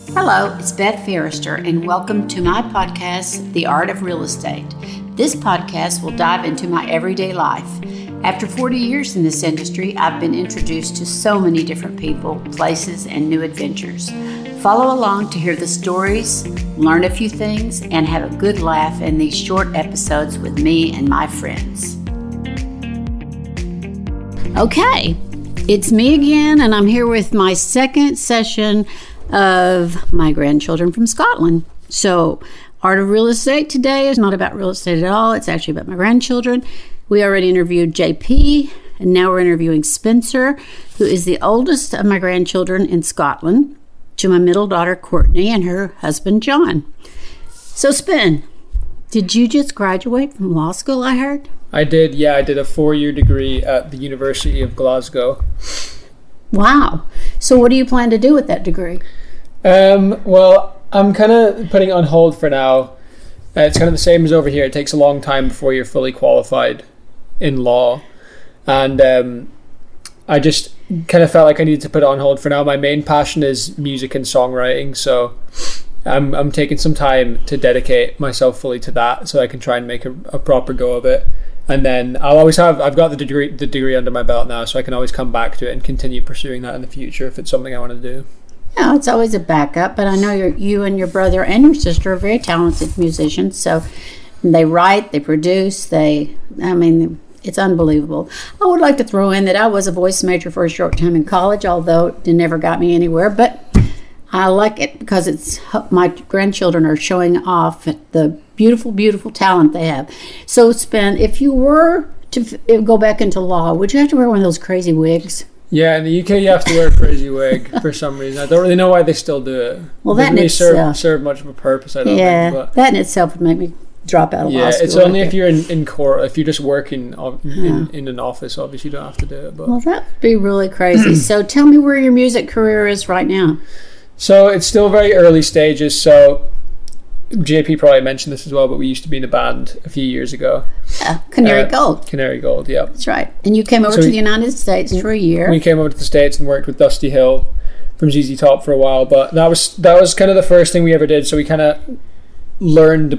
Hello, it's Beth Forrester, and welcome to my podcast, The Art of Real Estate. This podcast will dive into my everyday life. After 40 years in this industry, I've been introduced to so many different people, places, and new adventures. Follow along to hear the stories, learn a few things, and have a good laugh in these short episodes with me and my friends. Okay, it's me again, and I'm here with my second session of my grandchildren from Scotland. So, Art of Real Estate today is not about real estate at all. It's actually about my grandchildren. We already interviewed JP, and now we're interviewing Spencer, who is the oldest of my grandchildren in Scotland, to my middle daughter, Courtney, and her husband, John. So, Spen, did you just graduate from law school, I heard? I did, yeah. I did a 4-year degree at the University of Glasgow. Wow. So what do you plan to do with that degree? Well, I'm kind of putting it on hold for now. It's kind of the same as over here. It takes a long time before you're fully qualified in law. And I just kind of felt like I needed to put it on hold for now. My main passion is music and songwriting, so I'm taking some time to dedicate myself fully to that so I can try and make a proper go of it. And then I've got the degree under my belt now, so I can always come back to it and continue pursuing that in the future if it's something I want to do. Yeah, it's always a backup, but I know you and your brother and your sister are very talented musicians, so they write, they produce, it's unbelievable. I would like to throw in that I was a voice major for a short time in college, although it never got me anywhere, but I like it because my grandchildren are showing off the beautiful, beautiful talent they have. So, Spen, if you were to go back into law, would you have to wear one of those crazy wigs? Yeah, in the UK you have to wear a crazy wig for some reason. I don't really know why they still do it. Well, that doesn't really serve much of a purpose, I don't think. But that in itself would make me drop out of law school. Yeah, it's only if you're in court. If you're just working in an office, obviously you don't have to do it. But. Well, that would be really crazy. So tell me where your music career is right now. So it's still very early stages. So JP probably mentioned this as well, but we used to be in a band a few years ago. Yeah, Canary Gold. Canary Gold, yeah. That's right. And you came over to the United States for a year. We came over to the States and worked with Dusty Hill from ZZ Top for a while, but that was kind of the first thing we ever did. So we kind of learned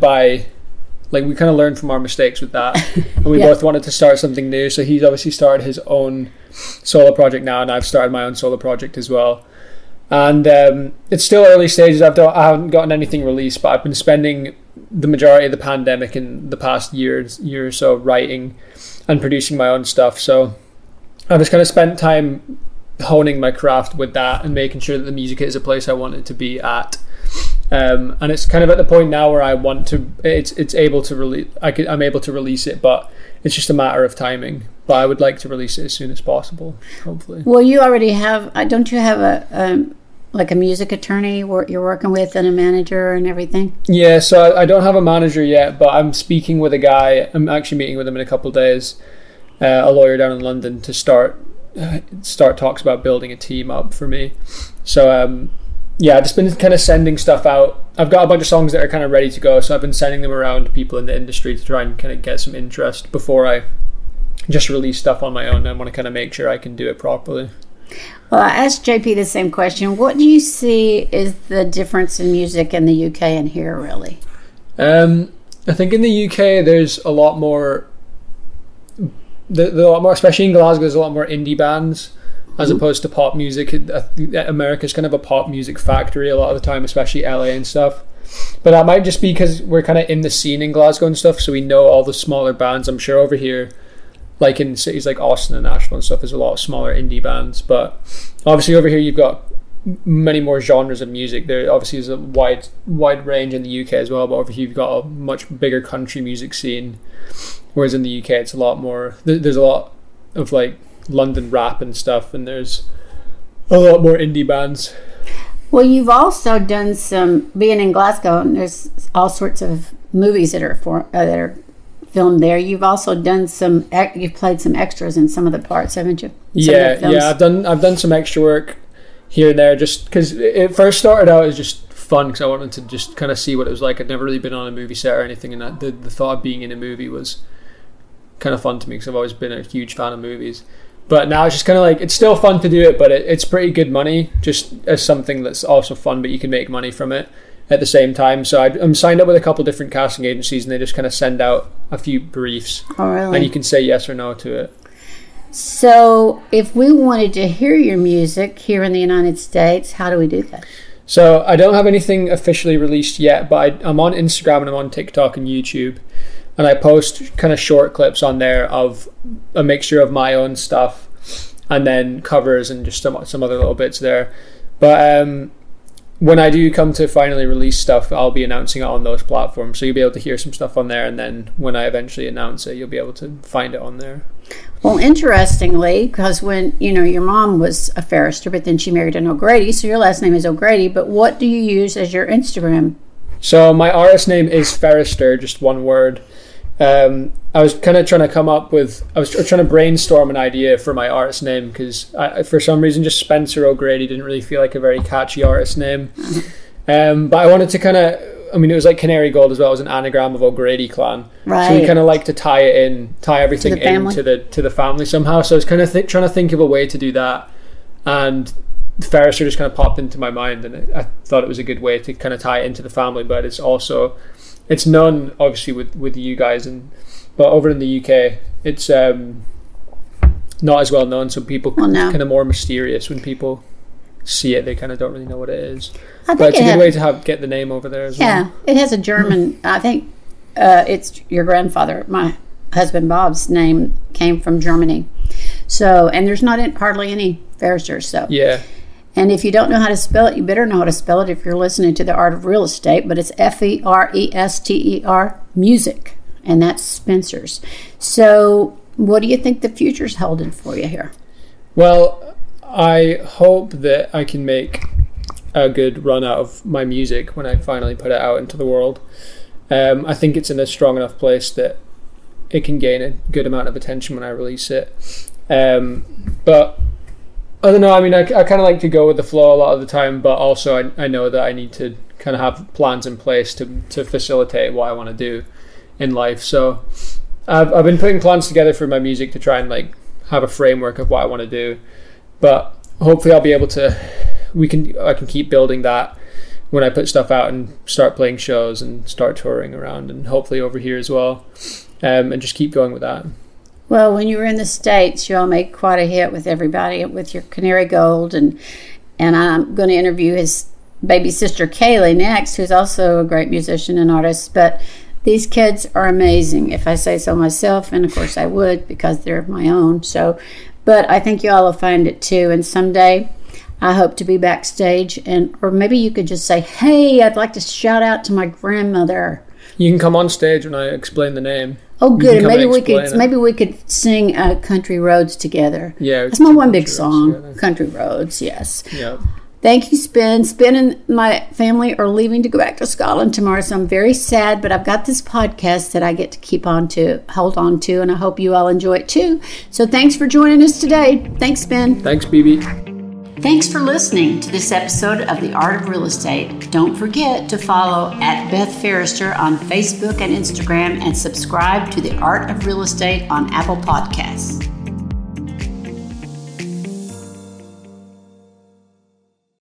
from our mistakes with that. And we both wanted to start something new. So he's obviously started his own solo project now, and I've started my own solo project as well. And it's still early stages. I haven't gotten anything released, but I've been spending the majority of the pandemic in the past year or so writing and producing my own stuff. So I've just kind of spent time honing my craft with that and making sure that the music is a place I want it to be at. And it's kind of at the point now where I want to. It's able to release. I'm able to release it, but it's just a matter of timing. But I would like to release it as soon as possible, hopefully. Well, you already have. Don't you have a music attorney you're working with and a manager and everything? Yeah, so I don't have a manager yet, but I'm speaking with a guy. I'm actually meeting with him in a couple of days, a lawyer down in London, to start talks about building a team up for me. So I've just been kind of sending stuff out. I've got a bunch of songs that are kind of ready to go, so I've been sending them around to people in the industry to try and kind of get some interest before I just release stuff on my own. I want to kind of make sure I can do it properly. Well, I asked JP the same question. What do you see is the difference in music in the UK and here, really? I think in the UK there's a lot more, especially in Glasgow, there's a lot more indie bands as opposed to pop music. America's kind of a pop music factory a lot of the time, especially LA and stuff. But that might just be because we're kind of in the scene in Glasgow and stuff, so we know all the smaller bands. I'm sure over here, like in cities like Austin and Nashville and stuff, there's a lot of smaller indie bands. But obviously over here you've got many more genres of music. There obviously is a wide range in the UK as well, but over here you've got a much bigger country music scene, whereas in the UK it's a lot more. There's a lot of like London rap and stuff, and there's a lot more indie bands. Well, you've also done some, being in Glasgow, and there's all sorts of movies that are filmed there. You've also done you've played some extras in some of the parts, haven't you? Yeah. I've done some extra work here and there, just because it first started out as just fun, because I wanted to just kind of see what it was like. I'd never really been on a movie set or anything, and the thought of being in a movie was kind of fun to me because I've always been a huge fan of movies. But now it's just kind of like, it's still fun to do it, but it's pretty good money, just as something that's also fun, but you can make money from it at the same time. So I'm signed up with a couple different casting agencies, and they just kind of send out a few briefs. Oh, really? And you can say yes or no to it. So if we wanted to hear your music here in the United States, how do we do that? So I don't have anything officially released yet, but I'm on Instagram and I'm on TikTok and YouTube. And I post kind of short clips on there of a mixture of my own stuff and then covers and just some other little bits there. But when I do come to finally release stuff, I'll be announcing it on those platforms. So you'll be able to hear some stuff on there. And then when I eventually announce it, you'll be able to find it on there. Well, interestingly, because when, your mom was a Ferrister, but then she married an O'Grady, so your last name is O'Grady. But what do you use as your Instagram? So my artist name is Ferrister, just one word. I was kind of trying to brainstorm an idea for my artist name, because for some reason just Spencer O'Grady didn't really feel like a very catchy artist name. But I wanted to it was like Canary Gold as well. It was an anagram of O'Grady clan. Right. So we kind of like to tie everything into the family somehow. So I was kind of trying to think of a way to do that. And Ferrister just kind of popped into my mind, and I thought it was a good way to kind of tie it into the family, but it's known obviously with you guys, but over in the UK it's not as well known, so people kind of more mysterious. When people see it, they kind of don't really know what it is. But it's a good way to get the name over there as well. Yeah, it has a German. I think it's your grandfather. My husband Bob's name came from Germany. So, and there's not hardly any Ferristers. So yeah. And if you don't know how to spell it, you better know how to spell it if you're listening to The Art of Real Estate. But it's Ferester, music. And that's Spencer's. So what do you think the future's holding for you here? Well, I hope that I can make a good run out of my music when I finally put it out into the world. I think it's in a strong enough place that it can gain a good amount of attention when I release it. But I don't know, I kind of like to go with the flow a lot of the time, but also I know that I need to kind of have plans in place to facilitate what I want to do in life. So I've been putting plans together for my music to try and have a framework of what I want to do, but hopefully I'll be able to I can keep building that when I put stuff out and start playing shows and start touring around, and hopefully over here as well, and just keep going with that. Well, when you were in the States, you all made quite a hit with everybody with your Canary Gold, and I'm going to interview his baby sister Kaylee next, who's also a great musician and artist. But these kids are amazing, if I say so myself, and of course I would, because they're my own. So, but I think you all will find it too, and someday I hope to be backstage, or maybe you could just say, "Hey, I'd like to shout out to my grandmother." You can come on stage when I explain the name. Oh, good. Maybe we could sing "Country Roads" together. Yeah, that's my one big song. "Country Roads." Yes. Yeah. Thank you, Spin. Spin and my family are leaving to go back to Scotland tomorrow, so I'm very sad. But I've got this podcast that I get to hold on to, and I hope you all enjoy it too. So thanks for joining us today. Thanks, Spin. Thanks, BB. Thanks for listening to this episode of The Art of Real Estate. Don't forget to follow @BethFerrister on Facebook and Instagram, and subscribe to The Art of Real Estate on Apple Podcasts.